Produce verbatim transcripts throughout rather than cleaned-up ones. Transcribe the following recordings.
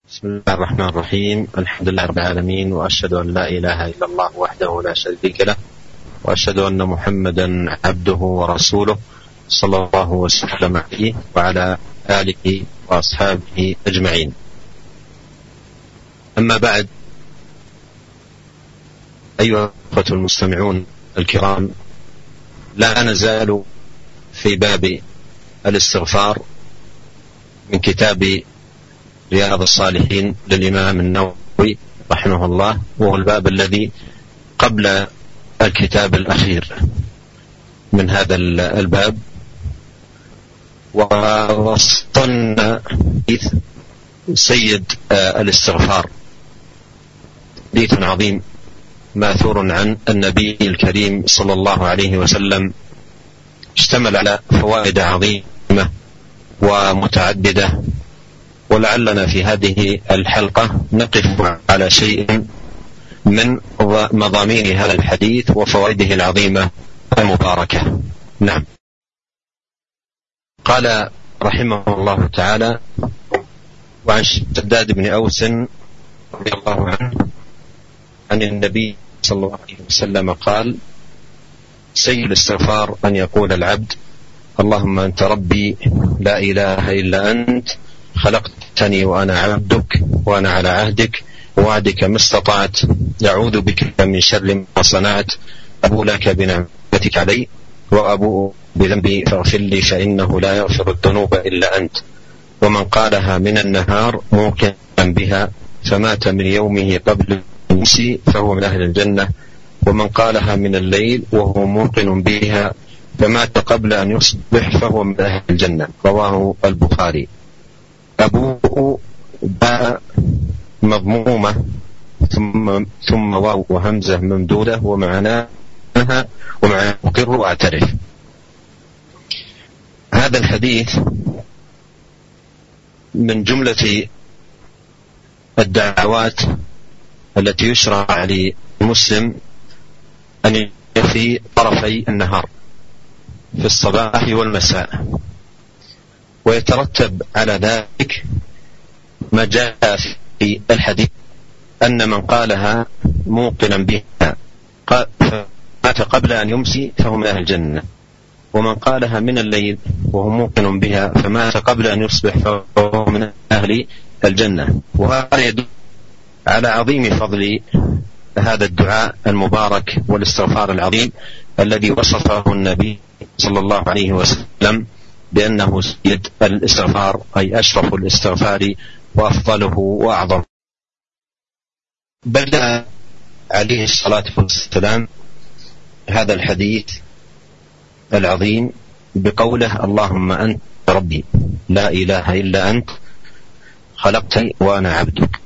بسم الله الرحمن الرحيم. الحمد لله رب العالمين، وأشهد أن لا إله إلا الله وحده لا شريك له، وأشهد أن محمدا عبده ورسوله صلى الله وسلم عليه وعلى آله وأصحابه أجمعين. أما بعد، أيها الأخوة المستمعون الكرام، لا نزال في باب الاستغفار من كتاب رياض الصالحين للإمام النووي رحمه الله، وهو الباب الذي قبل الكتاب الأخير من هذا الباب. ووصلنا سيد الاستغفار، حديث عظيم ماثور عن النبي الكريم صلى الله عليه وسلم، اشتمل على فوائد عظيمة ومتعددة، ولعلنا في هذه الحلقة نقف على شيء من مضامين هذا الحديث وفوائده العظيمة المباركة. نعم. قال رحمه الله تعالى: وعن شداد بن أوس رضي الله عنه عن النبي صلى الله عليه وسلم قال: سيد الاستغفار أن يقول العبد: اللهم أنت ربي لا إله إلا أنت، خلقتني وأنا عبدك، وأنا على عهدك ووعدك ما استطعت، أعوذ بك من شر ما صنعت، أبوء لك بنعمتك علي وأبوء بذنبي فاغفر لي فإنه لا يغفر الذنوب إلا أنت. ومن قالها من النهار موقنا بها فمات من يومه قبل المسي فهو من أهل الجنة، ومن قالها من الليل وهو موقن بها فمات قبل أن يصبح فهو من أهل الجنة. رواه البخاري. أبوء باء مضمومة ثم ثم واو وهمزة ممدودة، ومعناها ومعناها أقر وأعترف. هذا الحديث من جملة الدعوات التي يشرع للمسلم أن في طرفي النهار في الصباح والمساء، ويترتب على ذلك ما جاء في الحديث أن من قالها موقنا بها مات قبل أن يمسي فهو من أهل الجنة، ومن قالها من الليل وهو موقن بها فمات قبل أن يصبح فهو من أهل الجنة. وهذا يدل على عظيم فضل هذا الدعاء المبارك والاستغفار العظيم الذي وصفه النبي صلى الله عليه وسلم بأنه سيد الاستغفار، أي أشرف الاستغفار وأفضله وأعظم. بدأ عليه الصلاة والسلام هذا الحديث العظيم بقوله: اللهم أنت ربي لا إله إلا أنت، خلقتني وأنا عبدك.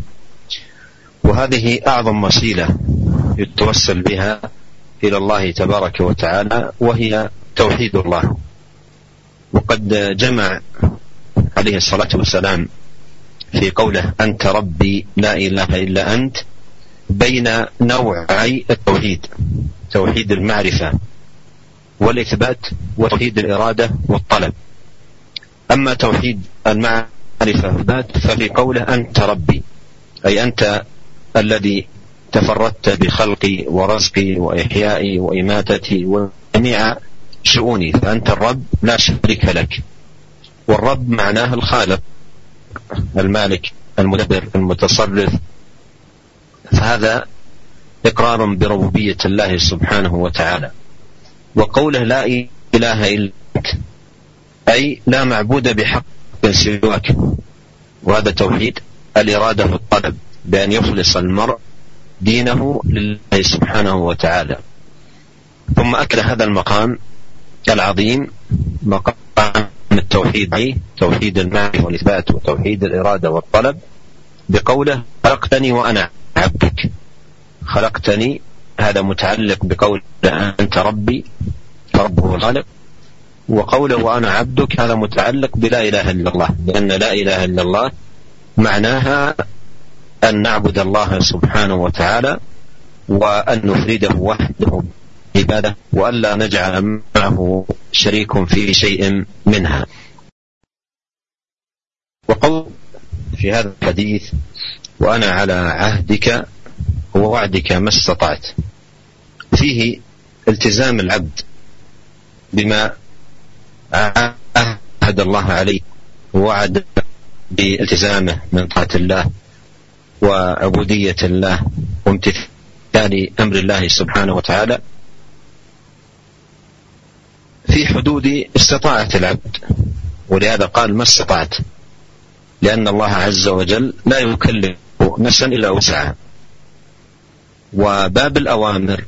وهذه أعظم وسيلة يتوسل بها إلى الله تبارك وتعالى، وهي توحيد الله. وقد جمع عليه الصلاة والسلام في قوله أنت ربي لا إله إلا أنت بين نوعي التوحيد: توحيد المعرفة والإثبات، وتوحيد الإرادة والطلب. أما توحيد المعرفة والإثبات ففي قوله أنت ربي، أي أنت الذي تفردت بخلقي ورزقي وإحيائي وإماتتي وجميع شؤوني، فأنت الرب لا شريك لك. والرب معناه الخالق المالك المدبر المتصرف، فهذا إقرار بربوبية الله سبحانه وتعالى. وقوله لا إله إلا أنت أي لا معبود بحق سواك، وهذا توحيد الإرادة والطلب، بأن يخلص المرء دينه لله سبحانه وتعالى. ثم أكل هذا المقام العظيم مقام التوحيد، توحيد المعرفة والإثبات وتوحيد الإرادة والطلب، بقوله خلقتني وأنا عبدك. خلقتني هذا متعلق بقول أنت ربي، فرب هو الخالق، وقوله وأنا عبدك هذا متعلق بلا إله إلا الله، لأن لا إله إلا الله معناها أن نعبد الله سبحانه وتعالى وأن نفرده وحده عبادة، وألا نجعل معه شريك في شيء منها. وقول في هذا الحديث وأنا على عهدك ووعدك ما استطعت فيه التزام العبد بما عهد الله عليه ووعد بالتزامه من طاعة الله وعبودية الله وامتثال أمر الله سبحانه وتعالى في حدود استطاعة العبد، ولهذا قال ما استطعت، لأن الله عز وجل لا يكلف نفسا إلا وسعها. وباب الأوامر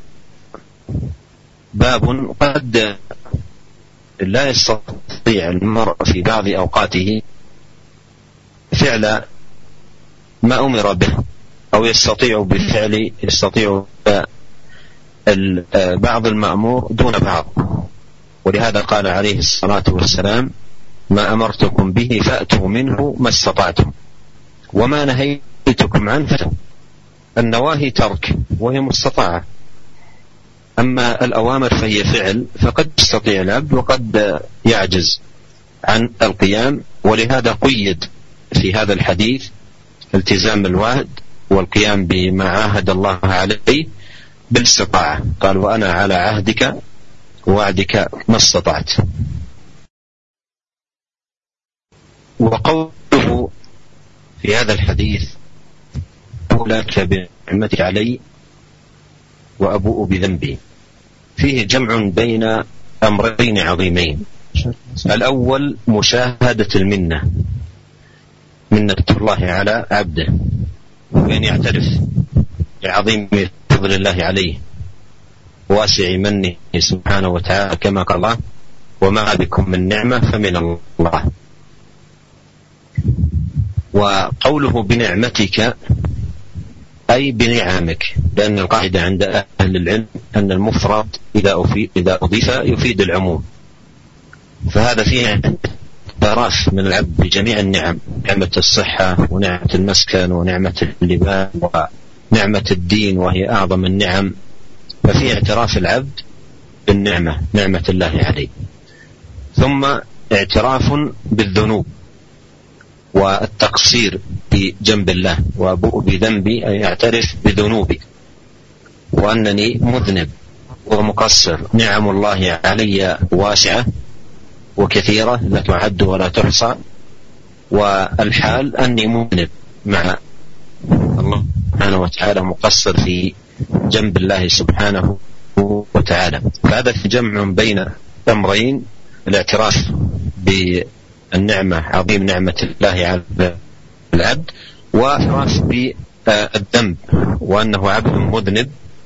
باب قد لا يستطيع المرء في بعض أوقاته فعل ما أمر به، أو يستطيع بفعل يستطيع بعض المأمور دون بعض، ولهذا قال عليه الصلاة والسلام ما أمرتكم به فأتوا منه ما استطعتم وما نهيتكم عنه فاتوا. النواهي ترك وهي مستطاعة، أما الأوامر فهي فعل، فقد يستطيع العبد وقد يعجز عن القيام، ولهذا قيد في هذا الحديث التزام الوعد والقيام بما عاهد الله عليه بالاستطاعة. قال وأنا على عهدك ووعدك ما استطعت. وقوله في هذا الحديث أولاك بنعمتك علي وأبوء بذنبي فيه جمع بين أمرين عظيمين. الأول مشاهدة المنة، منة الله على عبده، وأن يعترف بعظيم فضل الله عليه واسع منه سبحانه وتعالى، كما قال الله وما بكم من نعمة فمن الله. وقوله بنعمتك أي بنعمك، لأن القاعدة عند أهل العلم أن المفرد إذا أضيف يفيد العموم، فهذا فيه اعتراف من العبد بجميع النعم، نعمة الصحة ونعمة المسكن ونعمة اللباس ونعمة الدين وهي أعظم النعم، ففيه اعتراف العبد بالنعمة، نعمة الله عليه. ثم اعتراف بالذنوب والتقصير في جنب الله، وأبوء بذنبي أي أعترف بذنوبي وأنني مذنب ومقصر. نعم الله علي واسعة وكثيرة لا تعد ولا تحصى، والحال أني مذنب مع الله سبحانه وتعالى مقصر في جنب الله سبحانه وتعالى. فهذا في جمع بين أمرين، الاعتراف بالنعمة عظيم نعمة الله على العبد، واعتراف بالذنب وأنه عبد مذنب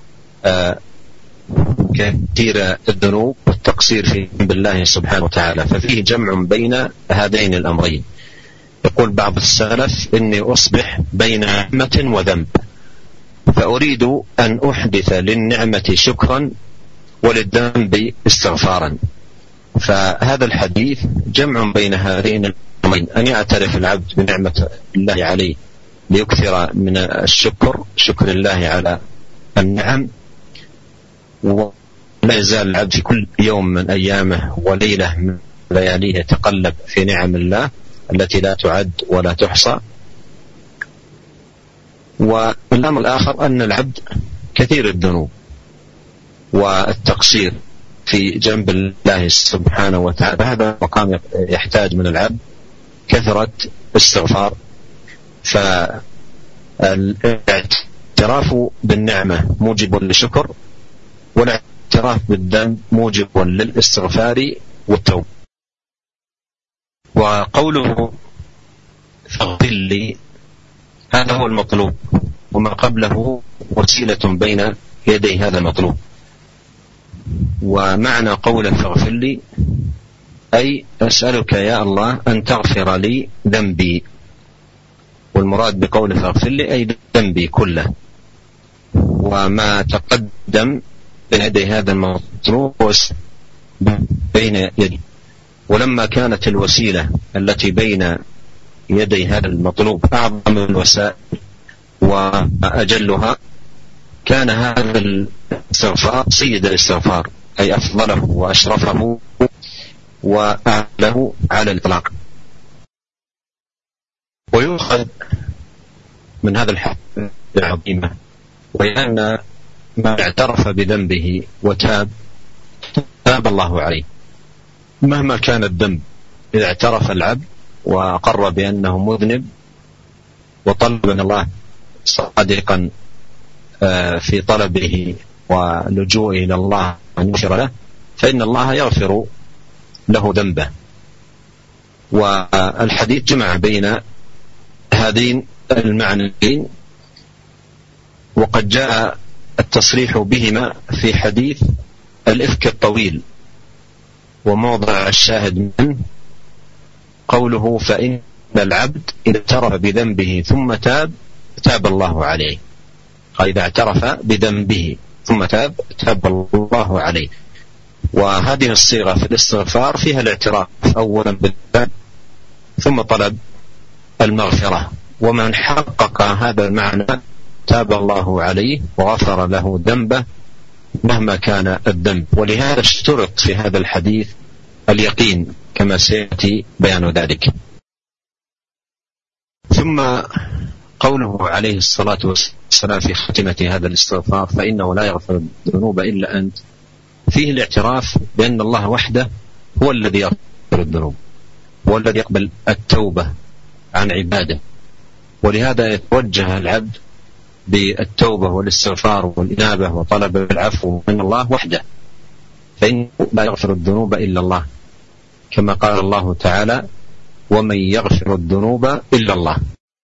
كثير الذنوب والتقصير في جنب الله سبحانه وتعالى، ففيه جمع بين هذين الأمرين. يقول بعض السلف إني أصبح بين نعمة وذنب، فأريد أن أحدث للنعمة شكرا وللذنب استغفارا. فهذا الحديث جمع بين هذين الأمرين، أن يعترف العبد بنعمة الله عليه ليكثر من الشكر، شكر الله على النعم، ولا يزال العبد في كل يوم من أيامه وليلة من لياليه يتقلب في نعم الله التي لا تعد ولا تحصى. والأمر الآخر أن العبد كثير الذنوب والتقصير في جنب الله سبحانه وتعالى، هذا مقام يحتاج من العبد كثرة استغفار. فالاعتراف بالنعمة موجب للشكر، والاعتراف بالذنب موجب للاستغفار والتوبة. وقوله فاغفر لي هذا هو المطلوب، وما قبله وسيلة بين يدي هذا المطلوب. ومعنى قوله فاغفر لي أي أسألك يا الله أن تغفر لي ذنبي، والمراد بقوله فاغفر لي أي ذنبي كله. وما تقدم بين يدي هذا المطلوب بين يدي، ولما كانت الوسيلة التي بين يدي هذا المطلوب أعظم الوسائل وأجلها، كان هذا الاستغفار سيد الاستغفار أي أفضله وأشرفه وأعله على الإطلاق. ويؤخذ من هذا الحديث العظيمة وأن ما اعترف بذنبه وتاب تاب الله عليه مهما كان الذنب. إذا اعترف العبد وأقر بأنه مذنب وطلب من الله صادقا في طلبه ولجوء إلى الله أن يغفر له فإن الله يغفر له ذنبه. والحديث جمع بين هذين المعنيين، وقد جاء التصريح بهما في حديث الإفك الطويل، وموضع الشاهد منه قوله فإن العبد إذا اعترف بذنبه ثم تاب تاب الله عليه. إذا اعترف بذنبه ثم تاب تاب الله عليه. وهذه الصيغة في الاستغفار فيها الاعتراف أولا بالذنب ثم طلب المغفرة، ومن حقق هذا المعنى تاب الله عليه وغفر له ذنبه مهما كان الذنب. ولهذا اشترط في هذا الحديث اليقين كما سيأتي بيان ذلك. ثم قوله عليه الصلاة والسلام في ختمة هذا الاستغفار فإنه لا يغفر الذنوب إلا أنت، فيه الاعتراف بأن الله وحده هو الذي يغفر الذنوب والذي يقبل التوبة عن عباده. ولهذا يتوجه العبد بالتوبة والاستغفار والإنابة وطلب العفو من الله وحده، فإنه لا يغفر الذنوب إلا الله، كما قال الله تعالى ومن يغفر الذنوب إلا الله.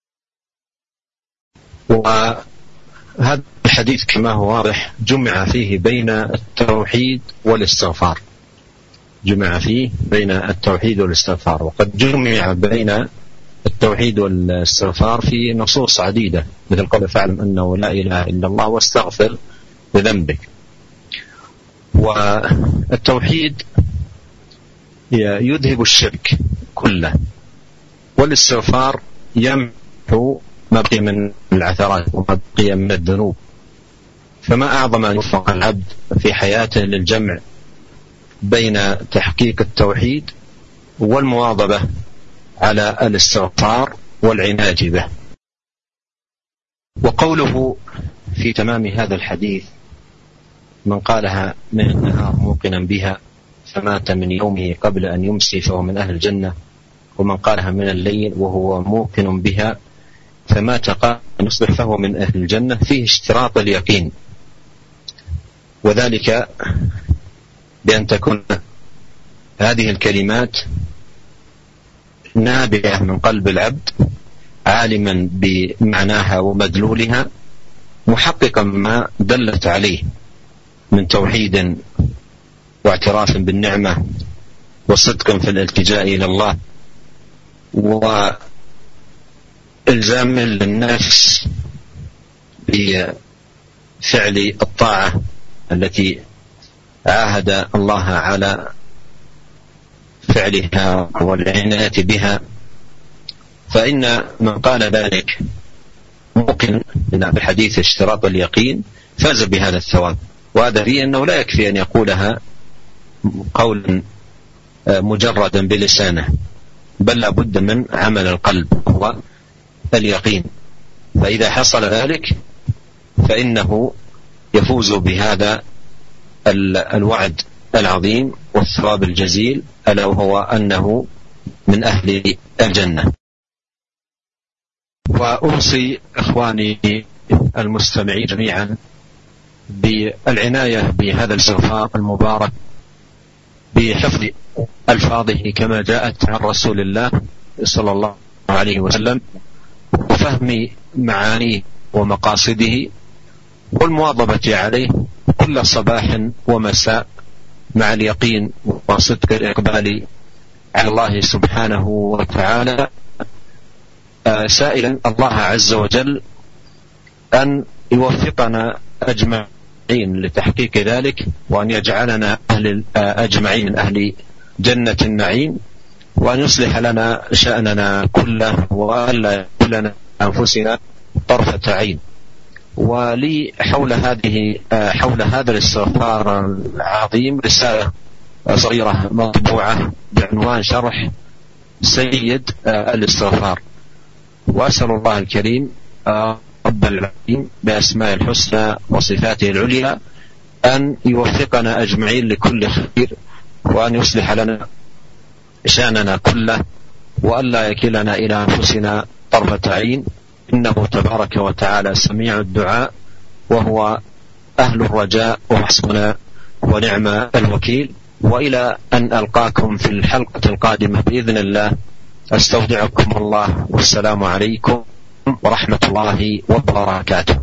وهذا الحديث كما هو واضح جمع فيه بين التوحيد والاستغفار، جمع فيه بين التوحيد والاستغفار. وقد جمع بين التوحيد والاستغفار في نصوص عديدة، مثل قول فاعلم أنه لا إله إلا الله واستغفر لذنبك. والتوحيد يذهب الشرك كله، والاستغفار يمحو ما بقي من العثرات وما بقي من الذنوب. فما أعظم أن يوفق العبد في حياته للجمع بين تحقيق التوحيد والمواظبة على الاستغفار والعناية به. وقوله في تمام هذا الحديث من قالها من النهار موقنا بها فمات من يومه قبل أن يمسي فهو من أهل الجنة، ومن قالها من الليل وهو موقن بها فمات قبل أن يصبح فهو من أهل الجنة، فيه اشتراط اليقين، وذلك بأن تكون هذه الكلمات نابعة من قلب العبد عالما بمعناها ومدلولها، محققا ما دلت عليه من توحيد واعتراف بالنعمة وصدق في الالتجاء إلى الله، وإلزام للنفس بفعل الطاعة التي عاهد الله على فعلها والعناية بها. فإن من قال ذلك ممكن بحديث اشتراط اليقين فاز بهذا الثواب. وهذا فيه أنه لا يكفي أن يقولها قولا مجردا بلسانه، بل لا بد من عمل القلب هو اليقين. فإذا حصل ذلك فإنه يفوز بهذا الوعد العظيم والثواب الجزيل، ألا وهو أنه من أهل الجنة. وأوصي إخواني المستمعين جميعا بالعناية بهذا الاستغفار المبارك، بحفظ ألفاظه كما جاءت عن رسول الله صلى الله عليه وسلم، وفهم معانيه ومقاصده، والمواظبة عليه كل صباح ومساء مع اليقين وصدق الإقبال على الله سبحانه وتعالى، سائلا الله عز وجل أن يوفقنا أجمعين لتحقيق ذلك، وأن يجعلنا أهل أجمعين من أهل جنة النعيم، وأن يصلح لنا شأننا كله، وألا يكلنا أنفسنا طرفة عين. ولي حول هذه حول هذا الاستغفار العظيم رسالة صغيرة مطبوعة بعنوان شرح سيد الاستغفار. وأسأل الله الكريم رب العالمين بأسماء الحسنى وصفاته العليا أن يوفقنا أجمعين لكل خير، وأن يصلح لنا شأننا كله، وأن لا يكلنا إلى أنفسنا طرفة عين، إنه تبارك وتعالى سميع الدعاء وهو أهل الرجاء وحسبنا ونعم الوكيل. وإلى أن ألقاكم في الحلقة القادمة بإذن الله، أستودعكم الله، والسلام عليكم ورحمة الله وبركاته.